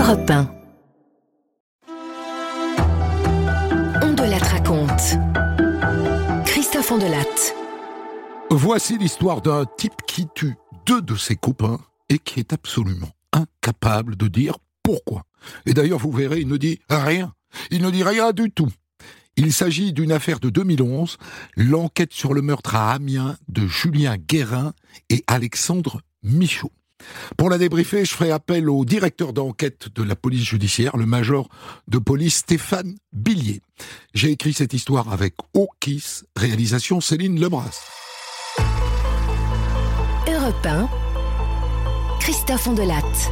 Europe 1. On de la raconte. Christophe Ondelatte. Voici l'histoire d'un type qui tue 2 de ses copains et qui est absolument incapable de dire pourquoi. Et d'ailleurs, vous verrez, il ne dit rien. Il ne dit rien du tout. Il s'agit d'une affaire de 2011, l'enquête sur le meurtre à Amiens de Julien Guérin et Alexandre Michaud. Pour la débriefer, je ferai appel au directeur d'enquête de la police judiciaire, le major de police Stéphane Billier. J'ai écrit cette histoire avec Okis, réalisation Céline Lebras. Europe 1, Christophe Ondelatte.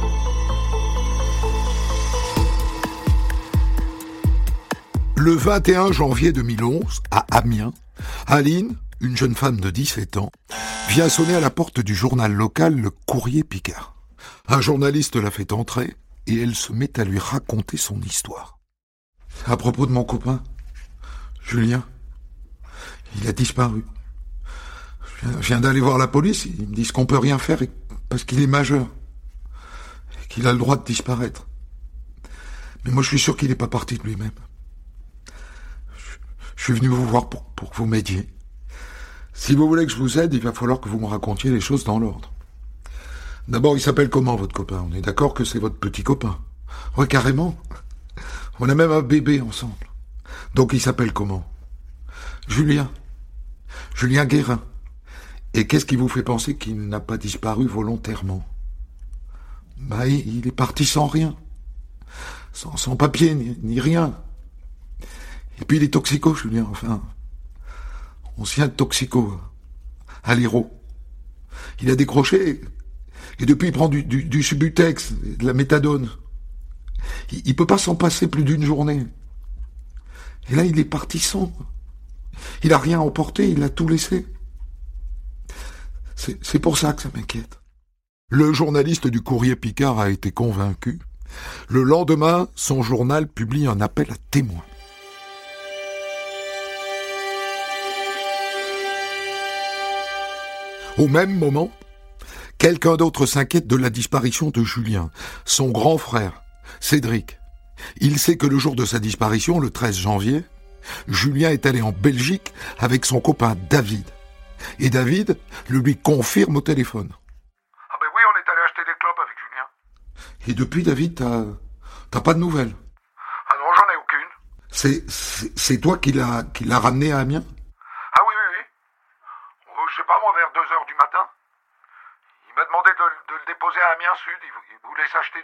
Le 21 janvier 2011, à Amiens, Aline, une jeune femme de 17 ans, vient sonner à la porte du journal local Le Courrier Picard. Un journaliste la fait entrer et elle se met à lui raconter son histoire. À propos de mon copain, Julien, il a disparu. Je viens d'aller voir la police, ils me disent qu'on peut rien faire parce qu'il est majeur et qu'il a le droit de disparaître. Mais moi je suis sûr qu'il n'est pas parti de lui-même. Je suis venu vous voir pour que vous m'aidiez. Si vous voulez que je vous aide, il va falloir que vous me racontiez les choses dans l'ordre. D'abord, il s'appelle comment, votre copain? On est d'accord que c'est votre petit copain? Ouais, carrément. On a même un bébé ensemble. Donc, il s'appelle comment? Julien. Julien Guérin. Et qu'est-ce qui vous fait penser qu'il n'a pas disparu volontairement? Bah, il est parti sans rien. Sans papier, ni rien. Et puis il est toxico, Julien, enfin. Ancien toxico, à l'Hérault. Il a décroché, et depuis il prend du Subutex, de la méthadone. Il peut pas s'en passer plus d'une journée. Et là, il est parti sans. Il a rien emporté, il a tout laissé. C'est pour ça que ça m'inquiète. Le journaliste du Courrier Picard a été convaincu. Le lendemain, son journal publie un appel à témoins. Au même moment, quelqu'un d'autre s'inquiète de la disparition de Julien, son grand frère, Cédric. Il sait que le jour de sa disparition, le 13 janvier, Julien est allé en Belgique avec son copain David. Et David le lui confirme au téléphone. Ah ben oui, on est allé acheter des clopes avec Julien. Et depuis, David, t'as pas de nouvelles? Ah non, j'en ai aucune. C'est toi qui l'as ramené à Amiens? Ah oui. Je sais pas, moi, vers 2h du matin. Il m'a demandé de le déposer à Amiens Sud. Il voulait s'acheter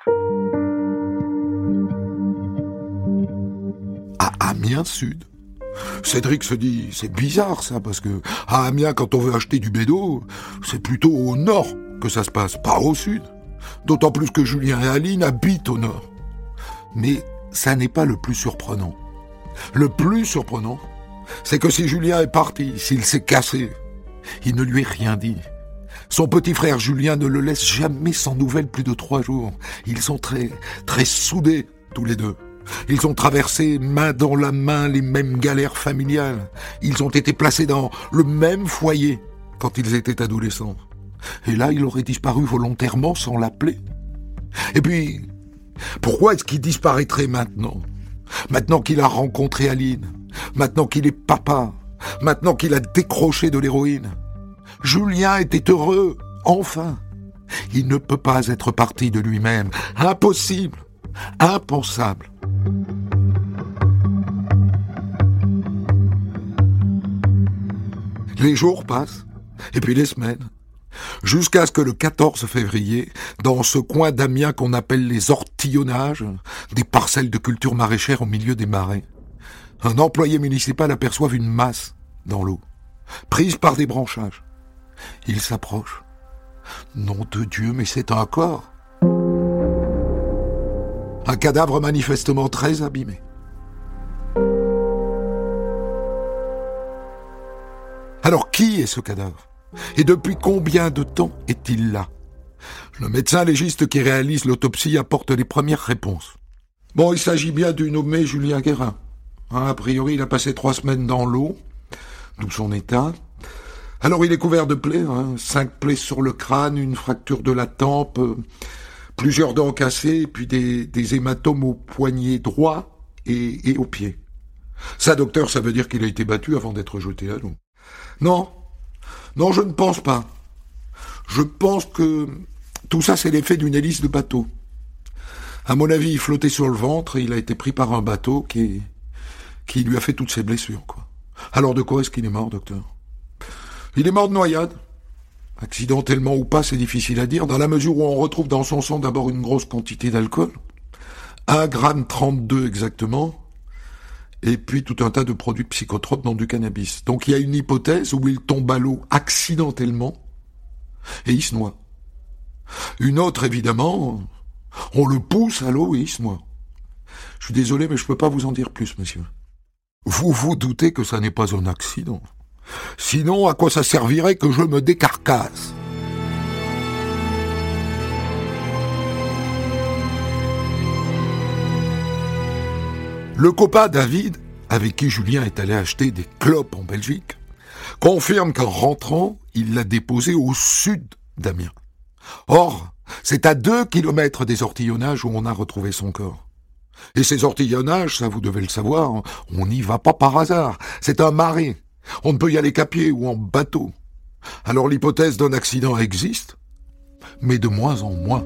du shit. À Amiens Sud? Cédric se dit, c'est bizarre ça, parce que à Amiens, quand on veut acheter du bédo, c'est plutôt au nord que ça se passe, pas au sud. D'autant plus que Julien et Aline habitent au nord. Mais ça n'est pas le plus surprenant. Le plus surprenant, c'est que si Julien est parti, s'il s'est cassé, il ne lui est rien dit. Son petit frère Julien ne le laisse jamais sans nouvelles plus de 3 jours. Ils sont très, très soudés, tous les deux. Ils ont traversé main dans la main les mêmes galères familiales. Ils ont été placés dans le même foyer quand ils étaient adolescents. Et là, il aurait disparu volontairement sans l'appeler. Et puis, pourquoi est-ce qu'il disparaîtrait maintenant? Maintenant qu'il a rencontré Aline, maintenant qu'il est papa, maintenant qu'il a décroché de l'héroïne. Julien était heureux, enfin. Il ne peut pas être parti de lui-même. Impossible, impensable. Les jours passent, et puis les semaines, jusqu'à ce que le 14 février, dans ce coin d'Amiens qu'on appelle les ortillonnages, des parcelles de culture maraîchère au milieu des marais, un employé municipal aperçoive une masse dans l'eau, prise par des branchages. Il s'approche. Nom de Dieu, mais c'est un corps. Un cadavre manifestement très abîmé. Alors qui est ce cadavre? Et depuis combien de temps est-il là? Le médecin légiste qui réalise l'autopsie apporte les premières réponses. Bon, il s'agit bien du nommé Julien Guérin. A priori, il a passé 3 semaines dans l'eau, d'où son état. Alors il est couvert de plaies, 5 plaies sur le crâne, une fracture de la tempe, Plusieurs dents cassées, puis des hématomes au poignet droit et au pied. Ça, docteur, ça veut dire qu'il a été battu avant d'être jeté à l'eau. Non, je ne pense pas. Je pense que tout ça, c'est l'effet d'une hélice de bateau. À mon avis, il flottait sur le ventre et il a été pris par un bateau qui lui a fait toutes ses blessures, quoi. Alors de quoi est-ce qu'il est mort, docteur? Il est mort de noyade. Accidentellement ou pas, c'est difficile à dire, dans la mesure où on retrouve dans son sang d'abord une grosse quantité d'alcool, 1,32 g exactement, et puis tout un tas de produits psychotropes dont du cannabis. Donc il y a une hypothèse où il tombe à l'eau accidentellement, et il se noie. Une autre, évidemment, on le pousse à l'eau et il se noie. Je suis désolé, mais je peux pas vous en dire plus, monsieur. Vous vous doutez que ça n'est pas un accident. Sinon, à quoi ça servirait que je me décarcasse? Le copain David, avec qui Julien est allé acheter des clopes en Belgique, confirme qu'en rentrant, il l'a déposé au sud d'Amiens. Or, c'est à 2 kilomètres des ortillonnages où on a retrouvé son corps. Et ces ortillonnages, ça vous devez le savoir, on n'y va pas par hasard. C'est un marais. On ne peut y aller qu'à pied ou en bateau. Alors l'hypothèse d'un accident existe, mais de moins en moins.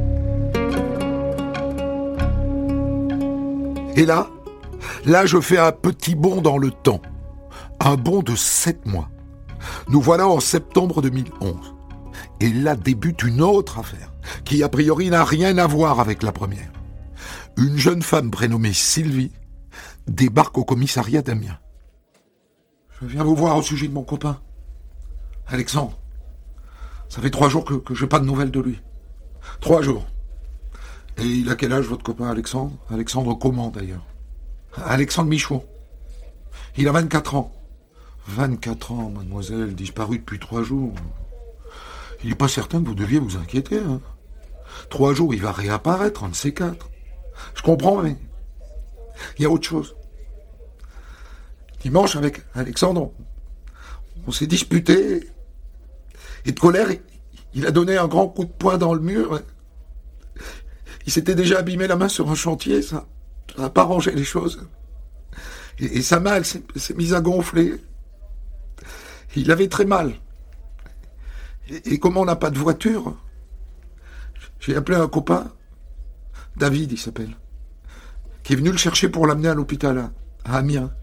Et là, je fais un petit bond dans le temps. Un bond de 7 mois. Nous voilà en septembre 2011. Et là débute une autre affaire, qui a priori n'a rien à voir avec la première. Une jeune femme prénommée Sylvie débarque au commissariat d'Amiens. Je viens vous voir au sujet de mon copain, Alexandre. Ça fait 3 jours que j'ai pas de nouvelles de lui. 3 jours. Et il a quel âge, votre copain Alexandre? Alexandre comment, d'ailleurs? Alexandre Michaud. Il a 24 ans. 24 ans, mademoiselle, disparu depuis 3 jours. Il n'est pas certain que vous deviez vous inquiéter. 3 jours, il va réapparaître, un de ces 4. Je comprends, mais il y a autre chose. Dimanche, avec Alexandre, on s'est disputé. Et de colère, il a donné un grand coup de poing dans le mur. Il s'était déjà abîmé la main sur un chantier, ça n'a pas rangé les choses. Et sa main, elle s'est mise à gonfler. Il avait très mal. Et comme on n'a pas de voiture, j'ai appelé un copain, David il s'appelle, qui est venu le chercher pour l'amener à l'hôpital, à Amiens.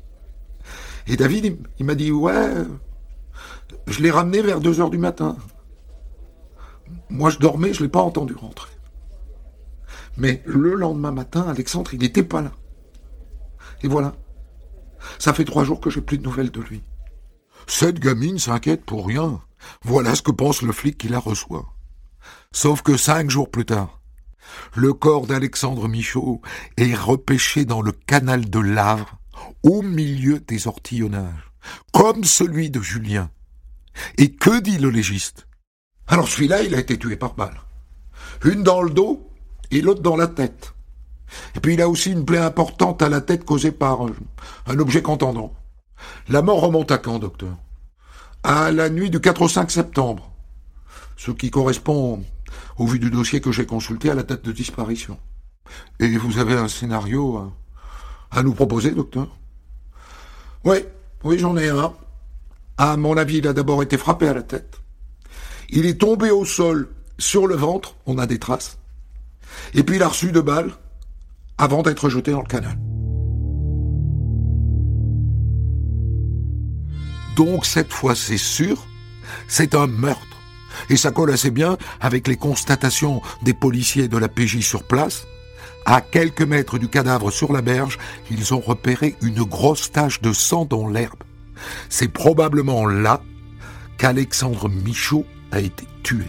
Et David, il m'a dit, ouais, je l'ai ramené vers 2h du matin. Moi je dormais, je l'ai pas entendu rentrer. Mais le lendemain matin, Alexandre, il n'était pas là. Et voilà. Ça fait 3 jours que j'ai plus de nouvelles de lui. Cette gamine s'inquiète pour rien. Voilà ce que pense le flic qui la reçoit. Sauf que 5 jours plus tard, le corps d'Alexandre Michaud est repêché dans le canal de l'Avre, au milieu des ortillonnages, comme celui de Julien. Et que dit le légiste? Alors celui-là, il a été tué par balle. Une dans le dos et l'autre dans la tête. Et puis il a aussi une plaie importante à la tête causée par un objet contendant. La mort remonte à quand, docteur? À la nuit du 4 au 5 septembre. Ce qui correspond, au vu du dossier que j'ai consulté, à la date de disparition. Et vous avez un scénario à nous proposer, docteur? Oui, j'en ai un. À mon avis, il a d'abord été frappé à la tête. Il est tombé au sol, sur le ventre, on a des traces. Et puis il a reçu 2 balles, avant d'être jeté dans le canal. Donc cette fois, c'est sûr, c'est un meurtre. Et ça colle assez bien avec les constatations des policiers de la PJ sur place. À quelques mètres du cadavre sur la berge, ils ont repéré une grosse tache de sang dans l'herbe. C'est probablement là qu'Alexandre Michaud a été tué.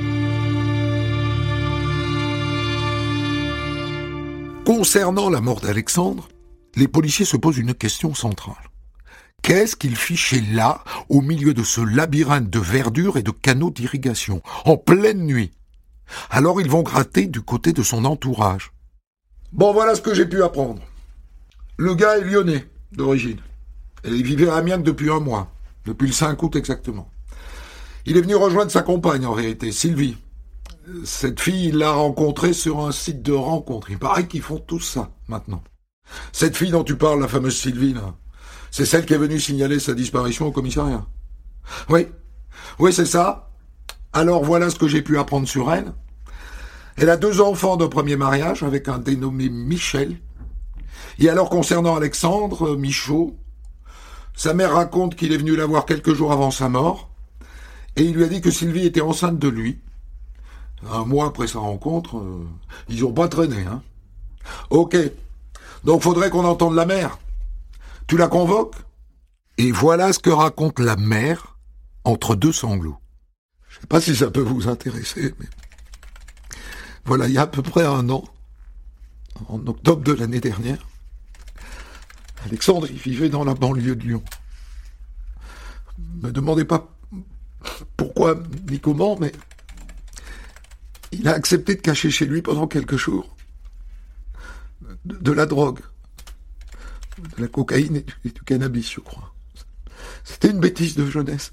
Concernant la mort d'Alexandre, les policiers se posent une question centrale. Qu'est-ce qu'il fichait là, au milieu de ce labyrinthe de verdure et de canaux d'irrigation, en pleine nuit? Alors ils vont gratter du côté de son entourage. Bon, voilà ce que j'ai pu apprendre. Le gars est lyonnais, d'origine. Et il vivait à Amiens depuis 1 mois, depuis le 5 août exactement. Il est venu rejoindre sa compagne, en réalité, Sylvie. Cette fille, il l'a rencontrée sur un site de rencontre. Il paraît qu'ils font tout ça, maintenant. Cette fille dont tu parles, la fameuse Sylvie, là, c'est celle qui est venue signaler sa disparition au commissariat. Oui, c'est ça. Alors voilà ce que j'ai pu apprendre sur elle. Elle a 2 enfants de premier mariage avec un dénommé Michel. Et alors concernant Alexandre Michaud, sa mère raconte qu'il est venu la voir quelques jours avant sa mort et il lui a dit que Sylvie était enceinte de lui. Un mois après sa rencontre, ils ont pas traîné, hein. Ok, donc faudrait qu'on entende la mère. Tu la convoques ? Et voilà ce que raconte la mère entre 2 sanglots. Je sais pas si ça peut vous intéresser, mais voilà, il y a à peu près 1 an, en octobre de l'année dernière, Alexandre, il vivait dans la banlieue de Lyon. Me demandez pas pourquoi ni comment, mais il a accepté de cacher chez lui pendant quelques jours de la drogue, de la cocaïne et du cannabis, je crois. C'était une bêtise de jeunesse.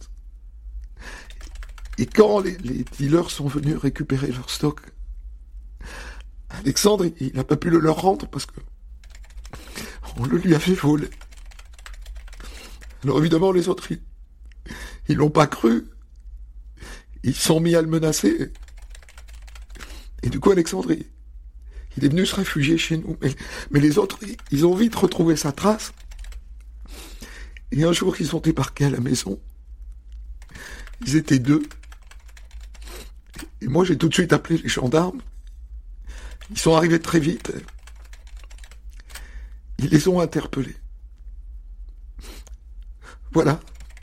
Et quand les dealers sont venus récupérer leur stock, Alexandre, il n'a pas pu le leur rendre parce que on le lui avait volé. Alors évidemment, les autres, ils l'ont pas cru. Ils se sont mis à le menacer. Et du coup, Alexandre, il est venu se réfugier chez nous. Mais les autres, ils ont vite retrouvé sa trace. Et un jour, ils sont débarqués à la maison. Ils étaient 2. Et moi, j'ai tout de suite appelé les gendarmes. Ils sont arrivés très vite. Ils les ont interpellés. Voilà.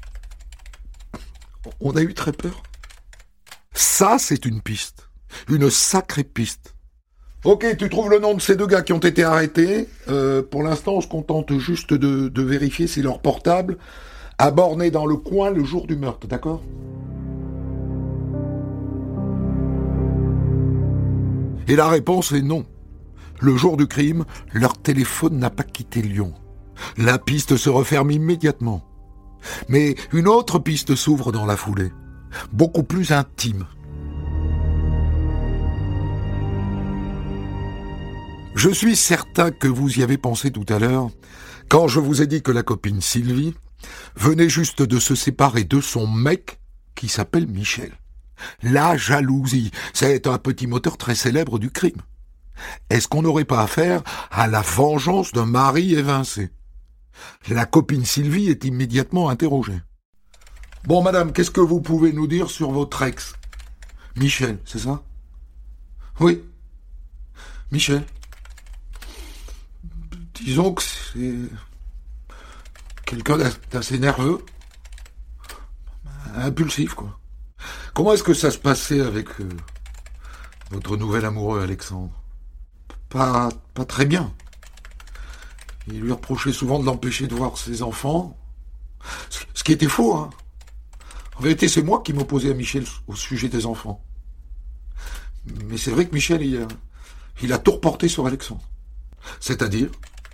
On a eu très peur. Ça, c'est une piste. Une sacrée piste. Ok, tu trouves le nom de ces 2 gars qui ont été arrêtés. Pour l'instant, on se contente juste de vérifier si leur portable a borné dans le coin le jour du meurtre, d'accord ? Et la réponse est non. Le jour du crime, leur téléphone n'a pas quitté Lyon. La piste se referme immédiatement. Mais une autre piste s'ouvre dans la foulée, beaucoup plus intime. Je suis certain que vous y avez pensé tout à l'heure, quand je vous ai dit que la copine Sylvie venait juste de se séparer de son mec qui s'appelle Michel. La jalousie, c'est un petit moteur très célèbre du crime. Est-ce qu'on n'aurait pas affaire à la vengeance d'un mari évincé ? La copine Sylvie est immédiatement interrogée. Bon, madame, qu'est-ce que vous pouvez nous dire sur votre ex ? Michel, c'est ça ? Oui. Michel. Disons que c'est quelqu'un d'assez nerveux, impulsif, quoi. Comment est-ce que ça se passait avec votre nouvel amoureux, Alexandre ? Pas très bien. Il lui reprochait souvent de l'empêcher de voir ses enfants. Ce qui était faux, hein. En vérité, c'est moi qui m'opposais à Michel au sujet des enfants. Mais c'est vrai que Michel, il a tout reporté sur Alexandre. C'est-à-dire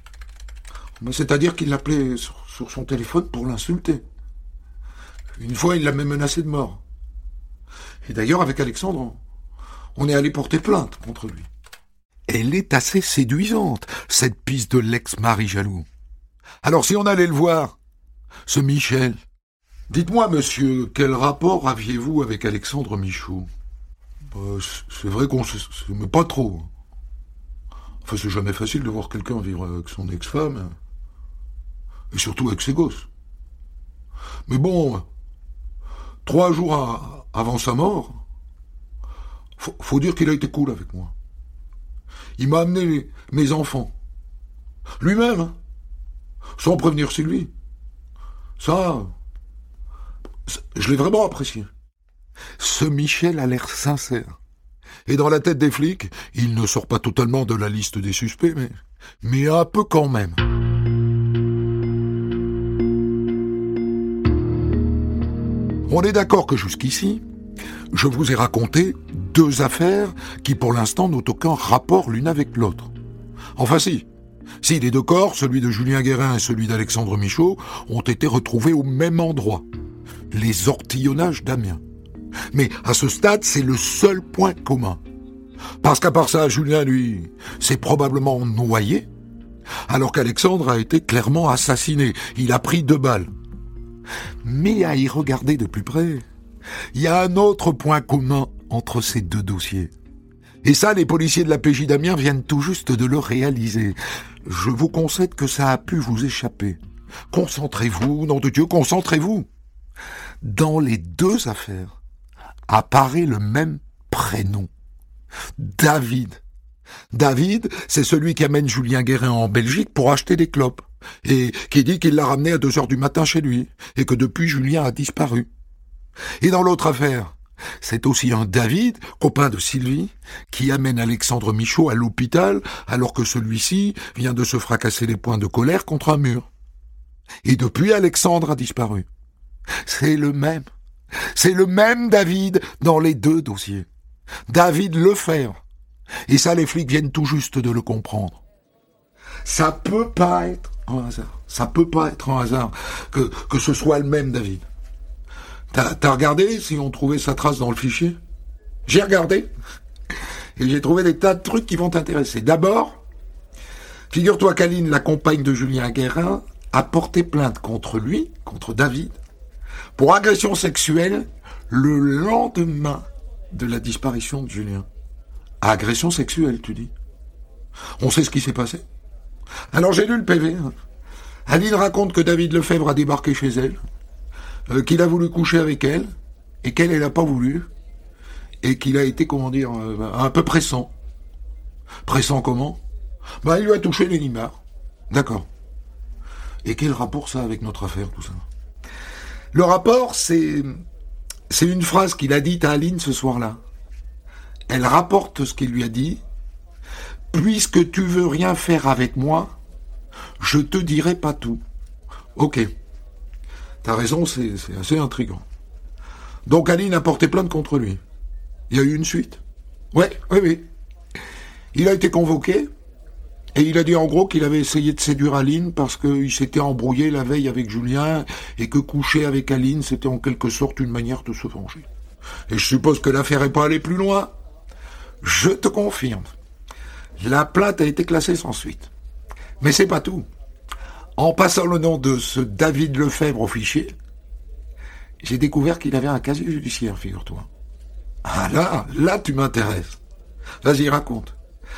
qu'il l'appelait sur son téléphone pour l'insulter. Une fois, il l'a même menacé de mort. Et d'ailleurs, avec Alexandre, on est allé porter plainte contre lui. Elle est assez séduisante, cette piste de l'ex-mari jaloux. Alors si on allait le voir, ce Michel, dites-moi, monsieur, quel rapport aviez-vous avec Alexandre Michaud ? C'est vrai qu'on s'aimait pas trop. Enfin, c'est jamais facile de voir quelqu'un vivre avec son ex-femme, et surtout avec ses gosses. Mais bon, 3 jours avant sa mort, faut dire qu'il a été cool avec moi. Il m'a amené mes enfants. Lui-même, hein, sans prévenir Sylvie. Ça, je l'ai vraiment apprécié. Ce Michel a l'air sincère. Et dans la tête des flics, il ne sort pas totalement de la liste des suspects, mais un peu quand même. On est d'accord que jusqu'ici, je vous ai raconté 2 affaires qui pour l'instant n'ont aucun rapport l'une avec l'autre. Enfin si, les 2 corps, celui de Julien Guérin et celui d'Alexandre Michaud, ont été retrouvés au même endroit, les ortillonnages d'Amiens. Mais à ce stade, c'est le seul point commun. Parce qu'à part ça, Julien, lui, s'est probablement noyé, alors qu'Alexandre a été clairement assassiné. Il a pris 2 balles. Mais à y regarder de plus près, il y a un autre point commun entre ces 2 dossiers. Et ça, les policiers de la PJ d'Amiens viennent tout juste de le réaliser. Je vous concède que ça a pu vous échapper. Concentrez-vous, nom de Dieu, concentrez-vous. Dans les 2 affaires apparaît le même prénom. David. David, c'est celui qui amène Julien Guérin en Belgique pour acheter des clopes. Et qui dit qu'il l'a ramené à 2h du matin chez lui. Et que depuis, Julien a disparu. Et dans l'autre affaire, c'est aussi un David, copain de Sylvie, qui amène Alexandre Michaud à l'hôpital alors que celui-ci vient de se fracasser les poings de colère contre un mur. Et depuis, Alexandre a disparu. C'est le même. C'est le même David dans les 2 dossiers. David Lefebvre. Et ça, les flics viennent tout juste de le comprendre. Ça peut pas être un hasard. Ça peut pas être un hasard que ce soit le même David. T'as regardé si on trouvait sa trace dans le fichier? J'ai regardé. Et j'ai trouvé des tas de trucs qui vont t'intéresser. D'abord, figure-toi qu'Aline, la compagne de Julien Guérin, a porté plainte contre lui, contre David, pour agression sexuelle le lendemain de la disparition de Julien. Agression sexuelle, tu dis? On sait ce qui s'est passé? Alors j'ai lu le PV. Aline raconte que David Lefebvre a débarqué chez elle, qu'il a voulu coucher avec elle, et qu'elle n'a pas voulu, et qu'il a été, un peu pressant. Pressant comment? Il lui a touché les limards. D'accord. Et quel rapport ça avec notre affaire, tout ça? Le rapport, c'est une phrase qu'il a dite à Aline ce soir-là. Elle rapporte ce qu'il lui a dit. « Puisque tu veux rien faire avec moi, je te dirai pas tout. » Ok. T'as raison, c'est assez intriguant. Donc Aline a porté plainte contre lui. Il y a eu une suite. Oui. Il a été convoqué, et il a dit en gros qu'il avait essayé de séduire Aline parce qu'il s'était embrouillé la veille avec Julien, et que coucher avec Aline, c'était en quelque sorte une manière de se venger. Et je suppose que l'affaire n'est pas allée plus loin. Je te confirme. La plainte a été classée sans suite. Mais c'est pas tout. En passant le nom de ce David Lefebvre au fichier, j'ai découvert qu'il avait un casier judiciaire, figure-toi. Ah là tu m'intéresses. Vas-y, raconte.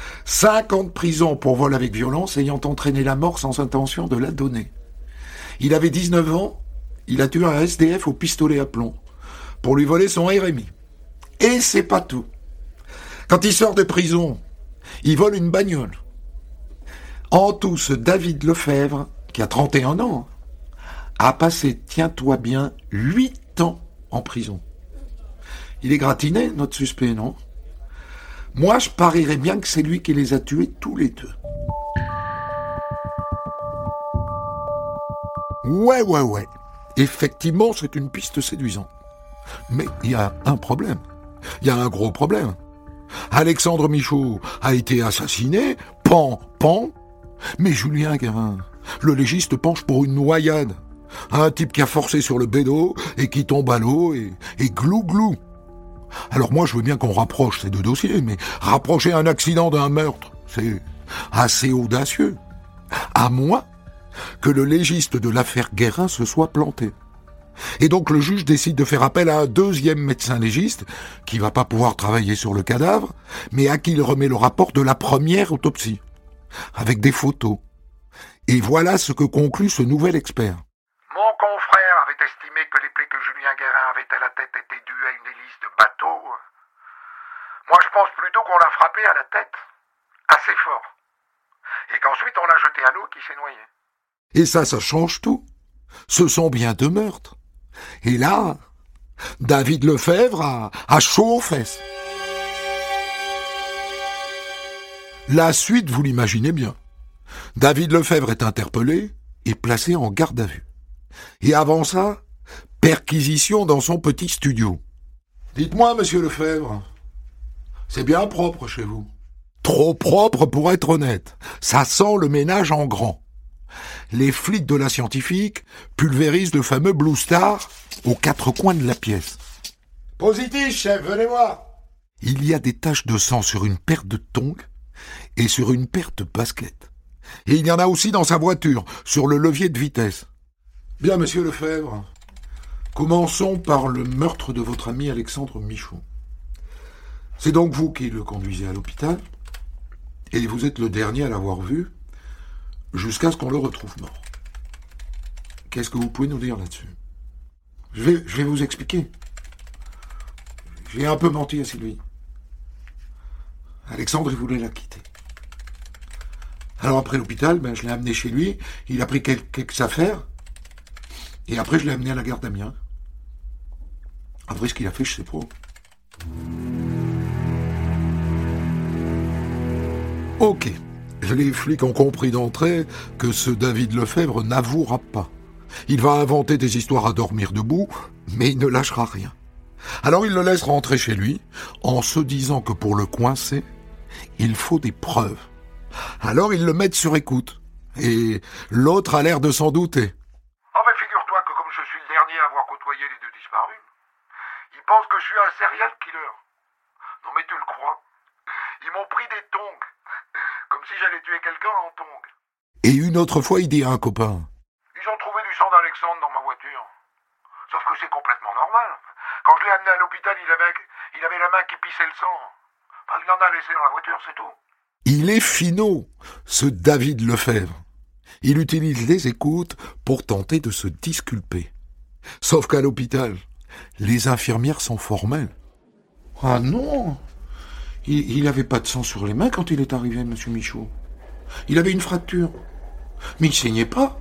5 ans de prison pour vol avec violence ayant entraîné la mort sans intention de la donner. Il avait 19 ans, il a tué un SDF au pistolet à plomb pour lui voler son RMI. Et c'est pas tout. Quand il sort de prison, il vole une bagnole. En tout, ce David Lefebvre, qui a 31 ans, a passé, tiens-toi bien, 8 ans en prison. Il est gratiné, notre suspect, non? Moi, je parierais bien que c'est lui qui les a tués tous les 2. Ouais. Effectivement, c'est une piste séduisante. Mais il y a un problème. Il y a un gros problème. Alexandre Michaud a été assassiné, pan, mais Julien Guérin, le légiste penche pour une noyade. Un type qui a forcé sur le bédo et qui tombe à l'eau et glou. Alors moi, je veux bien qu'on rapproche ces 2 dossiers, mais rapprocher un accident d'un meurtre, c'est assez audacieux. À moins que le légiste de l'affaire Guérin se soit planté. Et donc le juge décide de faire appel à un 2e médecin légiste qui va pas pouvoir travailler sur le cadavre, mais à qui il remet le rapport de la première autopsie, avec des photos. Et voilà ce que conclut ce nouvel expert. Mon confrère avait estimé que les plaies que Julien Guérin avait à la tête étaient dues à une hélice de bateau. Moi, je pense plutôt qu'on l'a frappé à la tête, assez fort, et qu'ensuite on l'a jeté à l'eau qui s'est noyé. Et ça change tout. Ce sont bien 2 meurtres. Et là, David Lefebvre a chaud aux fesses. La suite, vous l'imaginez bien. David Lefebvre est interpellé et placé en garde à vue. Et avant ça, perquisition dans son petit studio. Dites-moi, monsieur Lefebvre, c'est bien propre chez vous. Trop propre pour être honnête. Ça sent le ménage en grand. Les flics de la scientifique pulvérisent le fameux Blue Star aux 4 coins de la pièce. Positif, chef, venez voir. Il y a des taches de sang sur une paire de tongs et sur une paire de baskets. Et il y en a aussi dans sa voiture, sur le levier de vitesse. Bien, monsieur Lefebvre, commençons par le meurtre de votre ami Alexandre Michaud. C'est donc vous qui le conduisez à l'hôpital, et vous êtes le dernier à l'avoir vu, jusqu'à ce qu'on le retrouve mort. Qu'est-ce que vous pouvez nous dire là-dessus ? Je vais vous expliquer. J'ai un peu menti à Sylvie. Alexandre, il voulait la quitter. Alors après l'hôpital, je l'ai amené chez lui, il a pris quelques affaires, et après je l'ai amené à la gare d'Amiens. Après ce qu'il a fait, je sais pas. Ok, les flics ont compris d'entrée que ce David Lefebvre n'avouera pas. Il va inventer des histoires à dormir debout, mais il ne lâchera rien. Alors il le laisse rentrer chez lui, en se disant que pour le coincer, il faut des preuves. Alors ils le mettent sur écoute, et l'autre a l'air de s'en douter. Oh mais figure-toi que comme je suis le dernier à avoir côtoyé les deux disparus, ils pensent que je suis un serial killer. Non mais tu le crois? Ils m'ont pris des tongs, comme si j'allais tuer quelqu'un en tongs. Et une autre fois, il dit à un copain: Ils ont trouvé du sang d'Alexandre dans ma voiture. Sauf que c'est complètement normal. Quand je l'ai amené à l'hôpital, il avait la main qui pissait le sang. Enfin, il en a laissé dans la voiture, c'est tout. Il est finaud, ce David Lefebvre. Il utilise les écoutes pour tenter de se disculper. Sauf qu'à l'hôpital, les infirmières sont formelles. Ah non, il n'avait pas de sang sur les mains quand il est arrivé, monsieur Michaud. Il avait une fracture. Mais il saignait pas.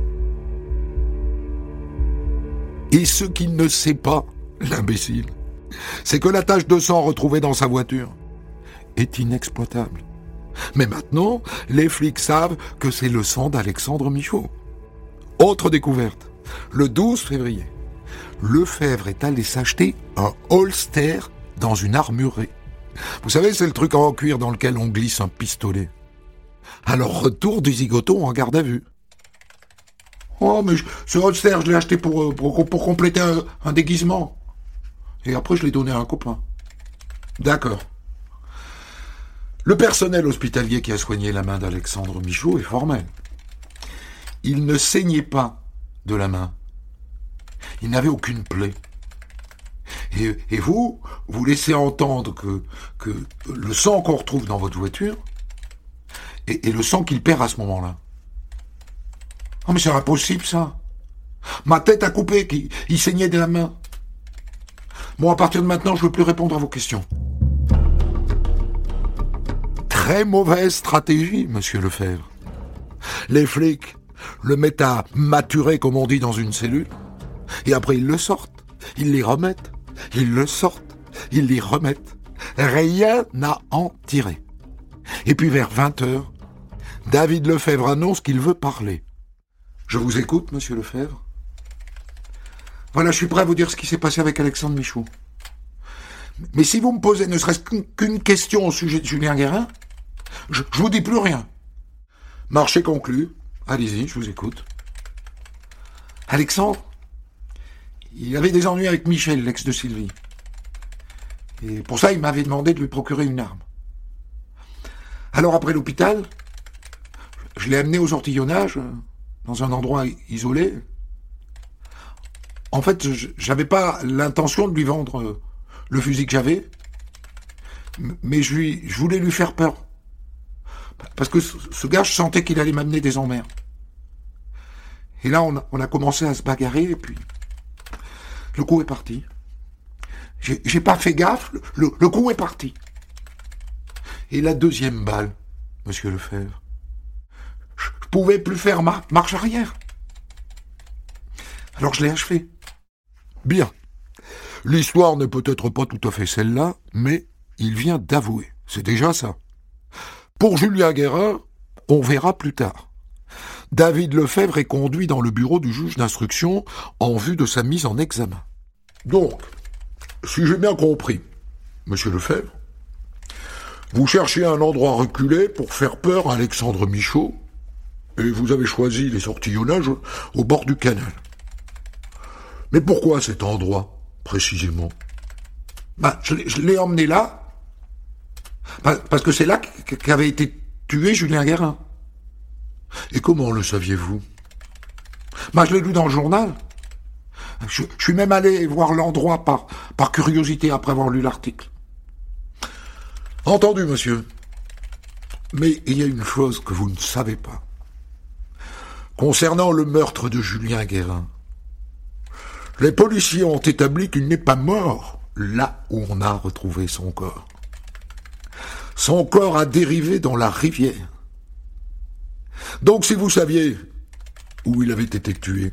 Et ce qu'il ne sait pas, l'imbécile, c'est que la tache de sang retrouvée dans sa voiture est inexploitable. Mais maintenant, les flics savent que c'est le sang d'Alexandre Michaud. Autre découverte, le 12 février, Lefebvre est allé s'acheter un holster dans une armurerie. Vous savez, c'est le truc en cuir dans lequel on glisse un pistolet. Alors retour du zigoto en garde à vue. Oh, mais ce holster, je l'ai acheté pour compléter un déguisement. Et après, je l'ai donné à un copain. D'accord. Le personnel hospitalier qui a soigné la main d'Alexandre Michaud est formel. Il ne saignait pas de la main. Il n'avait aucune plaie. Et vous laissez entendre que le sang qu'on retrouve dans votre voiture est le sang qu'il perd à ce moment-là. Oh, mais c'est impossible, ça. Ma tête a coupé, il saignait de la main. Bon, à partir de maintenant, je ne veux plus répondre à vos questions. Très mauvaise stratégie, monsieur Lefebvre. Les flics le mettent à maturer, comme on dit, dans une cellule, et après ils le sortent, ils les remettent, ils le sortent, ils les remettent. Rien à en tirer. Et puis vers 20h, David Lefebvre annonce qu'il veut parler. Je vous écoute, monsieur Lefebvre. Voilà, je suis prêt à vous dire ce qui s'est passé avec Alexandre Michaud. Mais si vous me posez ne serait-ce qu'une question au sujet de Julien Guérin, je vous dis plus rien. Marché conclu. Allez-y, je vous écoute. Alexandre, il avait des ennuis avec Michel, l'ex de Sylvie. Et pour ça, il m'avait demandé de lui procurer une arme. Alors après l'hôpital, je l'ai amené aux ortillonnages, dans un endroit isolé. En fait, j'avais pas l'intention de lui vendre le fusil que j'avais, mais je voulais lui faire peur. Parce que ce gars, je sentais qu'il allait m'amener des emmerdes. Et là, on a commencé à se bagarrer, et puis le coup est parti. J'ai pas fait gaffe, le coup est parti. Et la deuxième balle, monsieur Lefebvre, je pouvais plus faire marche arrière. Alors je l'ai achevé. Bien. L'histoire n'est peut-être pas tout à fait celle-là, mais il vient d'avouer. C'est déjà ça. Pour Julien Guérin, on verra plus tard. David Lefebvre est conduit dans le bureau du juge d'instruction en vue de sa mise en examen. Donc, si j'ai bien compris, monsieur Lefebvre, vous cherchiez un endroit reculé pour faire peur à Alexandre Michaud, et vous avez choisi les ortillonnages au bord du canal. Mais pourquoi cet endroit, précisément ? Je l'ai emmené là, parce que c'est là qu'avait été tué Julien Guérin. Et comment le saviez-vous? Je l'ai lu dans le journal. Je suis même allé voir l'endroit par curiosité après avoir lu l'article. Entendu, monsieur. Mais il y a une chose que vous ne savez pas. Concernant le meurtre de Julien Guérin, les policiers ont établi qu'il n'est pas mort là où on a retrouvé son corps. Son corps a dérivé dans la rivière. Donc si vous saviez où il avait été tué,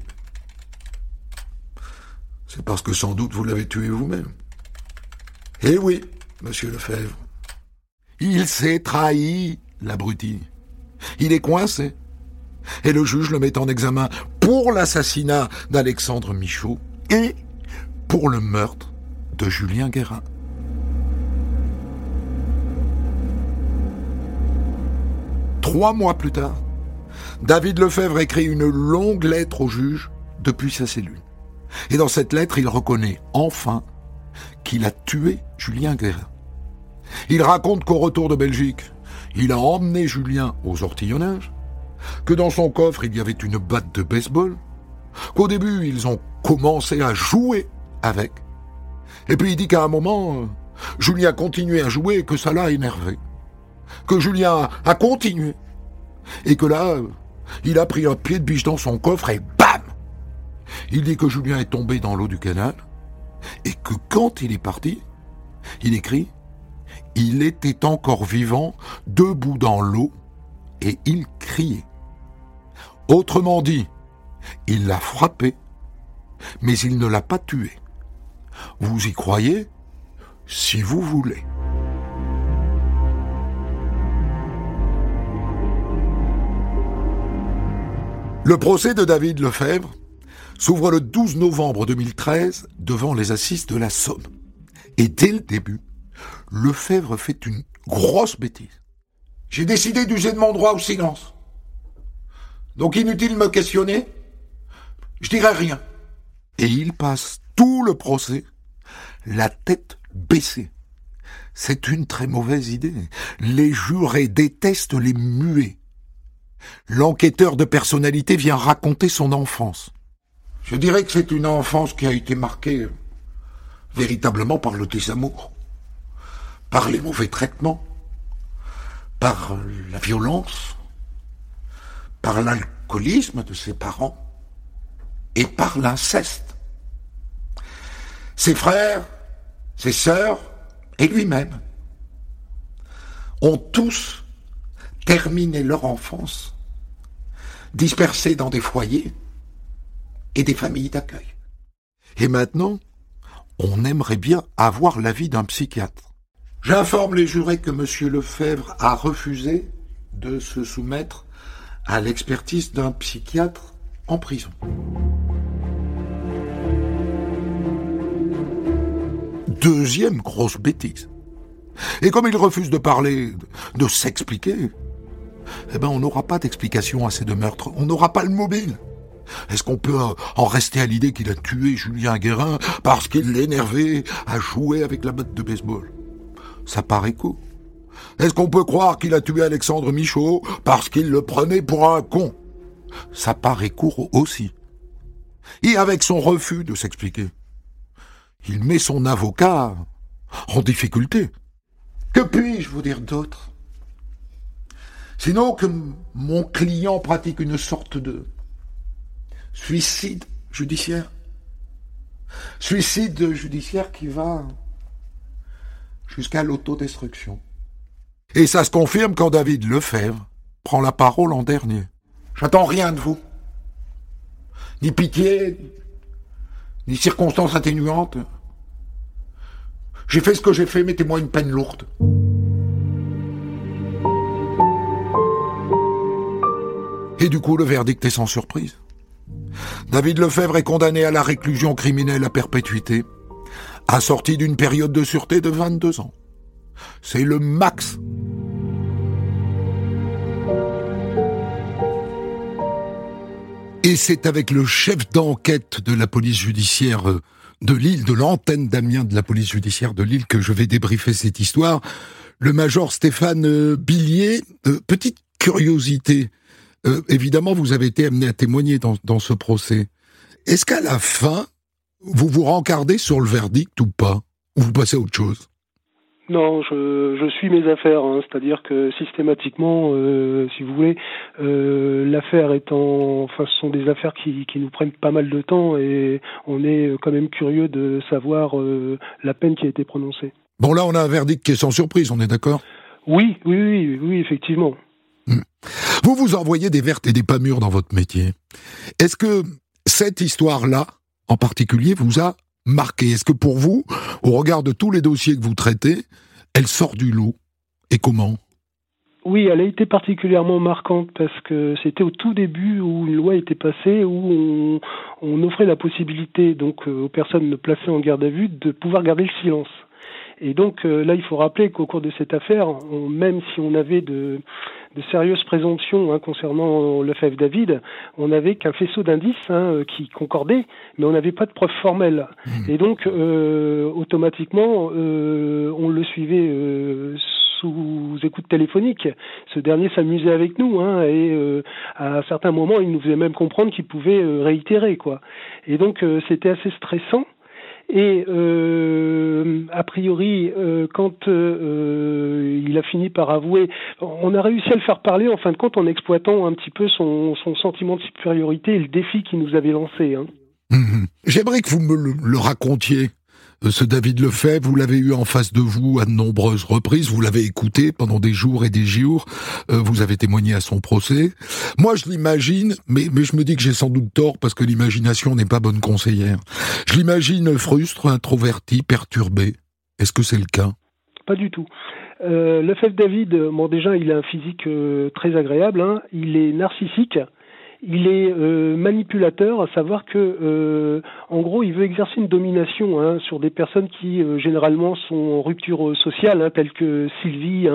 c'est parce que sans doute vous l'avez tué vous-même. Eh oui, monsieur Lefebvre. Il s'est trahi, l'abruti. Il est coincé. Et le juge le met en examen pour l'assassinat d'Alexandre Michaud et pour le meurtre de Julien Guérin. Trois mois plus tard, David Lefebvre écrit une longue lettre au juge depuis sa cellule. Et dans cette lettre, il reconnaît enfin qu'il a tué Julien Guérin. Il raconte qu'au retour de Belgique, il a emmené Julien aux ortillonnages, que dans son coffre, il y avait une batte de baseball, qu'au début, ils ont commencé à jouer avec. Et puis il dit qu'à un moment, Julien continuait à jouer et que ça l'a énervé. Que Julien a continué. Et que là, il a pris un pied de biche dans son coffre et bam! Il dit que Julien est tombé dans l'eau du canal et que quand il est parti, il écrit « Il était encore vivant, debout dans l'eau et il criait ». Autrement dit, il l'a frappé, mais il ne l'a pas tué. Vous y croyez? Si vous voulez. Le procès de David Lefebvre s'ouvre le 12 novembre 2013 devant les assises de la Somme. Et dès le début, Lefebvre fait une grosse bêtise. J'ai décidé d'user de mon droit au silence. Donc inutile de me questionner, je dirai rien. Et il passe tout le procès la tête baissée. C'est une très mauvaise idée. Les jurés détestent les muets. L'enquêteur de personnalité vient raconter son enfance. Je dirais que c'est une enfance qui a été marquée véritablement par le désamour, par les mauvais traitements, par la violence, par l'alcoolisme de ses parents et par l'inceste. Ses frères, ses sœurs et lui-même ont tous terminé leur enfance dispersés dans des foyers et des familles d'accueil. Et maintenant, on aimerait bien avoir l'avis d'un psychiatre. J'informe les jurés que M. Lefebvre a refusé de se soumettre à l'expertise d'un psychiatre en prison. Deuxième grosse bêtise. Et comme il refuse de parler, de s'expliquer, on n'aura pas d'explication à ces deux meurtres. On n'aura pas le mobile. Est-ce qu'on peut en rester à l'idée qu'il a tué Julien Guérin parce qu'il l'énervait à jouer avec la batte de baseball? Ça paraît court. Est-ce qu'on peut croire qu'il a tué Alexandre Michaud parce qu'il le prenait pour un con? Ça paraît court aussi. Et avec son refus de s'expliquer, il met son avocat en difficulté. Que puis-je vous dire d'autre? Sinon que mon client pratique une sorte de suicide judiciaire. Suicide judiciaire qui va jusqu'à l'autodestruction. Et ça se confirme quand David Lefebvre prend la parole en dernier. J'attends rien de vous. Ni pitié, ni circonstances atténuantes. J'ai fait ce que j'ai fait, mettez-moi une peine lourde. Et du coup, le verdict est sans surprise. David Lefebvre est condamné à la réclusion criminelle à perpétuité, assorti d'une période de sûreté de 22 ans. C'est le max. Et c'est avec le chef d'enquête de la police judiciaire de Lille, de l'antenne d'Amiens de la police judiciaire de Lille, que je vais débriefer cette histoire. Le major Stéphane Billier, petite curiosité. Évidemment, vous avez été amené à témoigner dans ce procès. Est-ce qu'à la fin, vous vous rencardez sur le verdict ou pas? Ou vous passez à autre chose? Non, je suis mes affaires, c'est-à-dire que systématiquement, si vous voulez, l'affaire ce sont des affaires qui nous prennent pas mal de temps et on est quand même curieux de savoir la peine qui a été prononcée. Bon, là, on a un verdict qui est sans surprise, on est d'accord? Oui, effectivement. Vous envoyez des vertes et des pas mûres dans votre métier. Est-ce que cette histoire-là, en particulier, vous a marqué? Est-ce que pour vous, au regard de tous les dossiers que vous traitez, elle sort du lot? Et comment? Oui, elle a été particulièrement marquante parce que c'était au tout début où une loi était passée, où on offrait la possibilité donc aux personnes placées en garde à vue de pouvoir garder le silence. Et donc là, il faut rappeler qu'au cours de cette affaire, même si on avait de sérieuses présomptions concernant Lefebvre David, on n'avait qu'un faisceau d'indices qui concordaient, mais on n'avait pas de preuves formelles. Et donc, automatiquement, on le suivait sous écoute téléphonique. Ce dernier s'amusait avec nous, et à certains moments, il nous faisait même comprendre qu'il pouvait réitérer, quoi. Et donc, c'était assez stressant. Et a priori, quand il a fini par avouer, on a réussi à le faire parler en fin de compte en exploitant un petit peu son sentiment de supériorité et le défi qu'il nous avait lancé. J'aimerais que vous me le racontiez. Ce David Lefebvre, vous l'avez eu en face de vous à de nombreuses reprises, vous l'avez écouté pendant des jours et des jours, vous avez témoigné à son procès. Moi, je l'imagine, mais je me dis que j'ai sans doute tort parce que l'imagination n'est pas bonne conseillère. Je l'imagine frustre, introverti, perturbé. Est-ce que c'est le cas? Pas du tout. Lefebvre David, déjà, il a un physique très agréable, il est narcissique. Il est manipulateur, à savoir que, en gros, il veut exercer une domination sur des personnes qui, généralement, sont en rupture sociale, telles que Sylvie.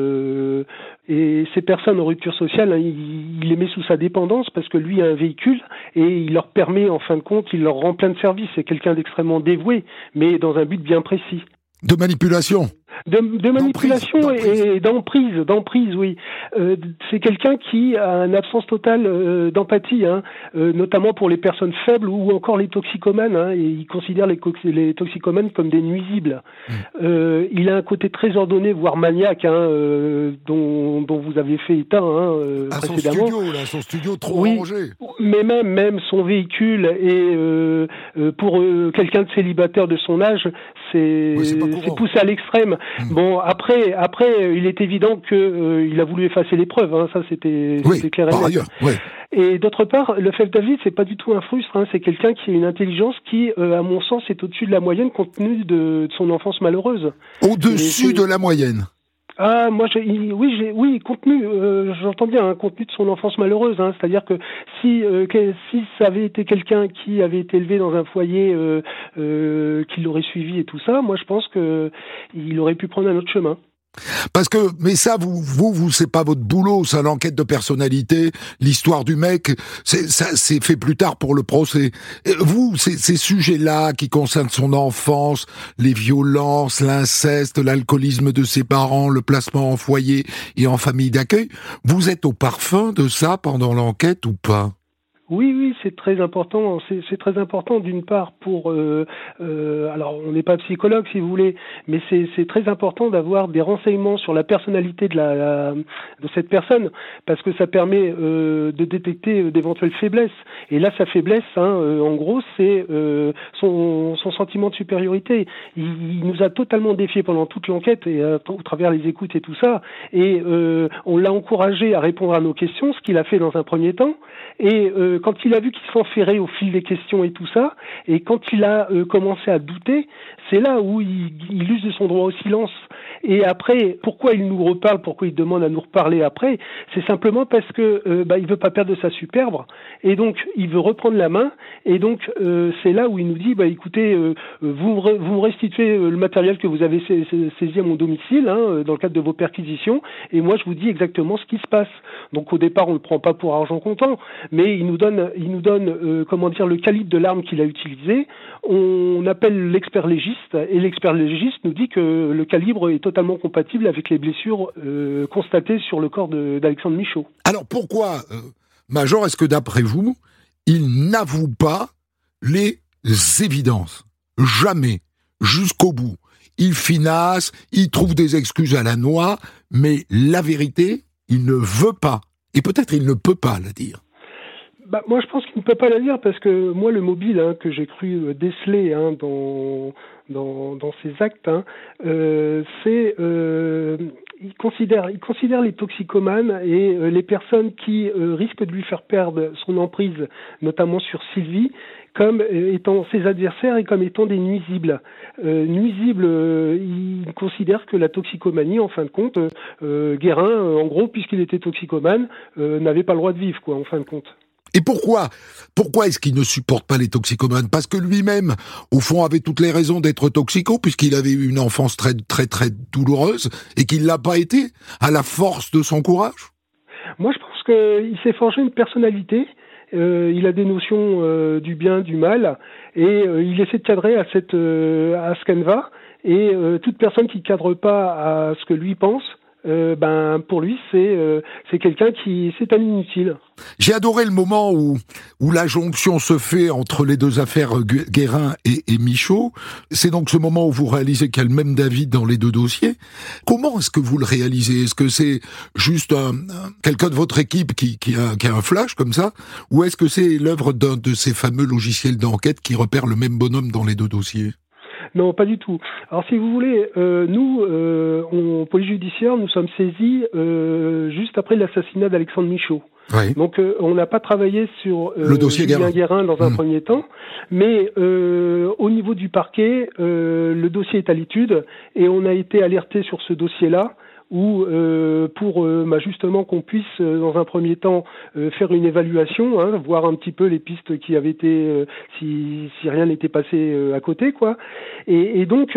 Et ces personnes en rupture sociale, il les met sous sa dépendance parce que lui a un véhicule et il leur permet, en fin de compte, il leur rend plein de services. C'est quelqu'un d'extrêmement dévoué, mais dans un but bien précis. De manipulation. De manipulation et d'emprise, oui. C'est quelqu'un qui a une absence totale d'empathie, notamment pour les personnes faibles ou encore les toxicomanes. Et il considère les toxicomanes comme des nuisibles. Il a un côté très ordonné, voire maniaque, dont vous avez fait état précédemment. Son studio trop rangé. Mais même son véhicule et pour quelqu'un de célibataire de son âge, c'est poussé à l'extrême. Bon, après, il est évident que il a voulu effacer les preuves. Ça, c'était clair et net. Ailleurs, ouais. Et d'autre part, Lefebvre David, c'est pas du tout un frustre. C'est quelqu'un qui a une intelligence qui, à mon sens, est au-dessus de la moyenne compte tenu de son enfance malheureuse. Au-dessus de la moyenne. Ah, compte tenu, j'entends bien, compte tenu de son enfance malheureuse, c'est-à-dire que si ça avait été quelqu'un qui avait été élevé dans un foyer qui l'aurait suivi et tout ça, moi je pense que il aurait pu prendre un autre chemin. Parce que, mais ça, vous, c'est pas votre boulot, ça, l'enquête de personnalité, l'histoire du mec, c'est fait plus tard pour le procès. Vous, ces sujets-là qui concernent son enfance, les violences, l'inceste, l'alcoolisme de ses parents, le placement en foyer et en famille d'accueil, vous êtes au parfum de ça pendant l'enquête ou pas? Oui, c'est très important. C'est très important d'une part pour. Alors, on n'est pas psychologue si vous voulez, mais c'est très important d'avoir des renseignements sur la personnalité de cette personne, parce que ça permet de détecter d'éventuelles faiblesses. Et là, sa faiblesse, en gros, c'est son sentiment de supériorité. Il nous a totalement défiés pendant toute l'enquête et au travers les écoutes et tout ça. Et on l'a encouragé à répondre à nos questions, ce qu'il a fait dans un premier temps. Et quand il a vu qu'il s'enferrait au fil des questions et tout ça, et quand il a commencé à douter, c'est là où il use de son droit au silence. Et après, pourquoi il nous reparle, pourquoi il demande à nous reparler après, c'est simplement parce que il veut pas perdre de sa superbe, et donc il veut reprendre la main, et donc c'est là où il nous dit, écoutez, vous me restituez le matériel que vous avez saisi à mon domicile, dans le cadre de vos perquisitions, et moi je vous dis exactement ce qui se passe. Donc au départ, on ne le prend pas pour argent comptant, mais il nous donne nous donne comment dire, le calibre de l'arme qu'il a utilisé. On appelle l'expert légiste, et l'expert légiste nous dit que le calibre est totalement compatible avec les blessures constatées sur le corps d'Alexandre Michaud. Alors pourquoi, Major, est-ce que d'après vous, il n'avoue pas les évidences? Jamais, jusqu'au bout. Il finasse, il trouve des excuses à la noix, mais la vérité, il ne veut pas. Et peut-être il ne peut pas la dire. Moi, je pense qu'il ne peut pas la dire parce que moi, le mobile que j'ai cru déceler dans ces actes, c'est il considère les toxicomanes et les personnes qui risquent de lui faire perdre son emprise, notamment sur Sylvie, comme étant ses adversaires et comme étant des nuisibles. Il considère que la toxicomanie, en fin de compte, Guérin, en gros, puisqu'il était toxicomane, n'avait pas le droit de vivre, en fin de compte. Et pourquoi est-ce qu'il ne supporte pas les toxicomanes? Parce que lui-même, au fond, avait toutes les raisons d'être toxico, puisqu'il avait eu une enfance très, très, très douloureuse, et qu'il l'a pas été, à la force de son courage? Moi, je pense qu'il s'est forgé une personnalité. Il a des notions du bien, du mal, et il essaie de cadrer à ce qu'elle va. Et toute personne qui cadre pas à ce que lui pense, pour lui, c'est quelqu'un c'est un inutile. J'ai adoré le moment où la jonction se fait entre les deux affaires Guérin et Michaud. C'est donc ce moment où vous réalisez qu'il y a le même David dans les deux dossiers. Comment est-ce que vous le réalisez? Est-ce que c'est juste quelqu'un de votre équipe qui a un flash comme ça? Ou est-ce que c'est l'œuvre d'un de ces fameux logiciels d'enquête qui repère le même bonhomme dans les deux dossiers? Non, pas du tout. Alors, si vous voulez, nous, en police judiciaire, nous sommes saisis juste après l'assassinat d'Alexandre Michaud. Oui. Donc, on n'a pas travaillé sur le dossier Julien Guérin dans un premier temps, mais au niveau du parquet, le dossier est à l'étude et on a été alerté sur ce dossier-là. Ou pour justement qu'on puisse dans un premier temps faire une évaluation, voir un petit peu les pistes qui avaient été si rien n'était passé à côté, quoi. Et donc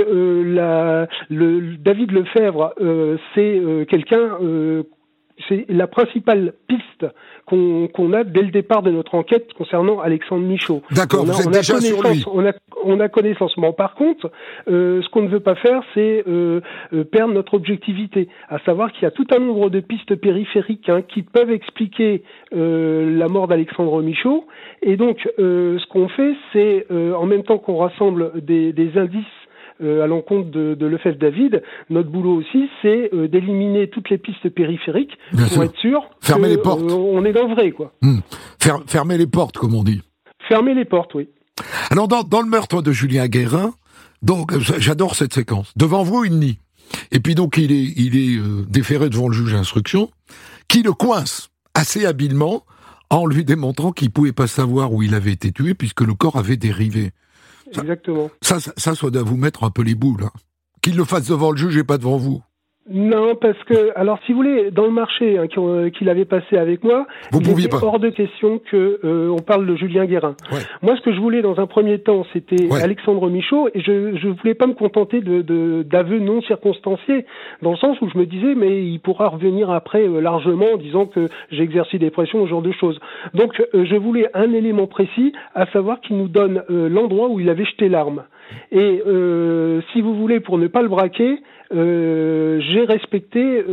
David Lefebvre, c'est quelqu'un, c'est la principale piste qu'on a dès le départ de notre enquête concernant Alexandre Michaud. D'accord, vous êtes déjà sur lui. On a connaissance. Bon, par contre, ce qu'on ne veut pas faire, c'est perdre notre objectivité, à savoir qu'il y a tout un nombre de pistes périphériques qui peuvent expliquer la mort d'Alexandre Michaud. Et donc, ce qu'on fait, c'est en même temps qu'on rassemble des indices à l'encontre de Lefebvre David, notre boulot aussi, c'est d'éliminer toutes les pistes périphériques pour être sûr fermer les portes. On est dans le vrai, quoi. Fermer les portes, comme on dit. Fermer les portes, oui. Alors, dans le meurtre de Julien Guérin, donc, j'adore cette séquence. Devant vous, il nie. Et puis donc, il est déféré devant le juge d'instruction, qui le coince assez habilement en lui démontrant qu'il pouvait pas savoir où il avait été tué puisque le corps avait dérivé. Exactement. Ça doit vous mettre un peu les boules. Qu'il le fasse devant le juge et pas devant vous. Non, parce que, alors si vous voulez, dans le marché qu'il avait passé avec moi, il était hors de question on parle de Julien Guérin. Ouais. Moi, ce que je voulais dans un premier temps, c'était Alexandre Michaud, et je voulais pas me contenter d'aveux non circonstanciés, dans le sens où je me disais, mais il pourra revenir après largement en disant que j'ai exercé des pressions, ce genre de choses. Donc, je voulais un élément précis, à savoir qu'il nous donne l'endroit où il avait jeté l'arme. Et si vous voulez, pour ne pas le braquer, j'ai respecté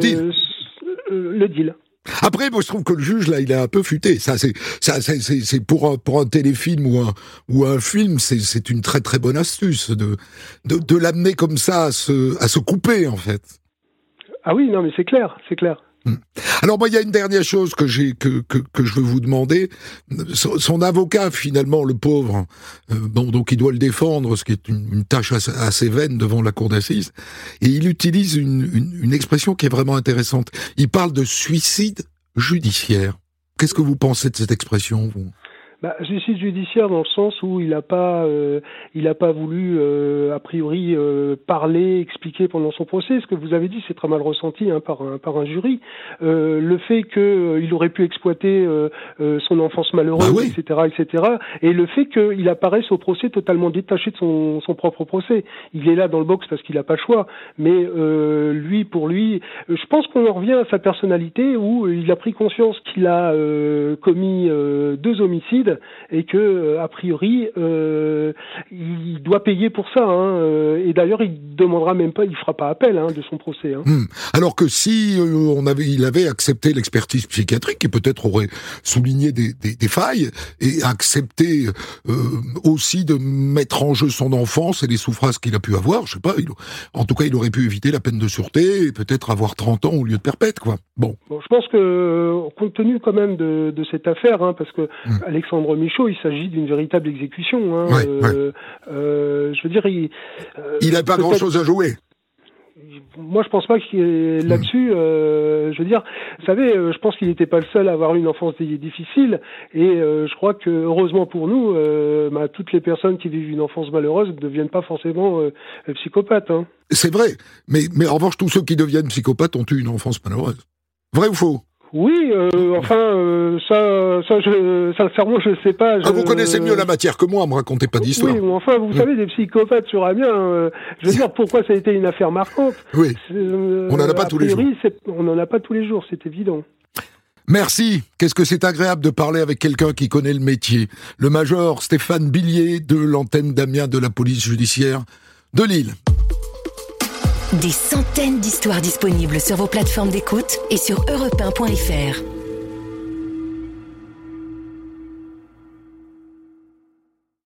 le deal. Après, moi, je trouve que le juge, là, il est un peu futé. C'est pour un téléfilm ou un film, c'est une très très bonne astuce de l'amener comme ça à se couper, en fait. Ah oui, non, mais c'est clair. Alors moi, il y a une dernière chose que je veux vous demander. Son avocat, finalement, le pauvre, donc il doit le défendre, ce qui est une tâche assez vaine devant la cour d'assises, et il utilise une expression qui est vraiment intéressante. Il parle de suicide judiciaire. Qu'est-ce que vous pensez de cette expression, vous ? Suicide judiciaire dans le sens où il n'a pas voulu a priori parler, expliquer pendant son procès. Ce que vous avez dit, c'est très mal ressenti par un jury. Le fait qu'il aurait pu exploiter son enfance malheureuse, etc. Et le fait qu'il apparaisse au procès totalement détaché de son propre procès. Il est là dans le box parce qu'il n'a pas le choix. Mais pour lui, je pense qu'on en revient à sa personnalité où il a pris conscience qu'il a commis 2 homicides et que a priori il doit payer pour ça. Et d'ailleurs, il demandera même pas, il fera pas appel de son procès. Alors que si il avait accepté l'expertise psychiatrique, et peut-être aurait souligné des failles et accepté aussi de mettre en jeu son enfance et les souffrances qu'il a pu avoir, je sais pas, en tout cas il aurait pu éviter la peine de sûreté et peut-être avoir 30 ans au lieu de perpète, quoi. Bon, je pense que compte tenu quand même de cette affaire, parce que Alexandre Michaud, il s'agit d'une véritable exécution. Je veux dire, il n'a pas grand-chose à jouer. Moi, je pense pas qu'il est là-dessus. Je veux dire, vous savez, je pense qu'il n'était pas le seul à avoir une enfance difficile. Et je crois que, heureusement pour nous, toutes les personnes qui vivent une enfance malheureuse ne deviennent pas forcément psychopathes. C'est vrai. Mais en revanche, tous ceux qui deviennent psychopathes ont eu une enfance malheureuse. Vrai ou faux ? Oui, sincèrement, je sais pas. Vous connaissez mieux la matière que moi, me racontez pas d'histoire. Oui, mais enfin, vous savez, des psychopathes sur Amiens, je veux dire, pourquoi ça a été une affaire marquante ? Oui, on n'en a pas tous les jours. On n'en a pas tous les jours, c'est évident. Merci. Qu'est-ce que c'est agréable de parler avec quelqu'un qui connaît le métier. Le major Stéphane Billier de l'antenne d'Amiens de la police judiciaire de Lille. Des centaines d'histoires disponibles sur vos plateformes d'écoute et sur europe1.fr.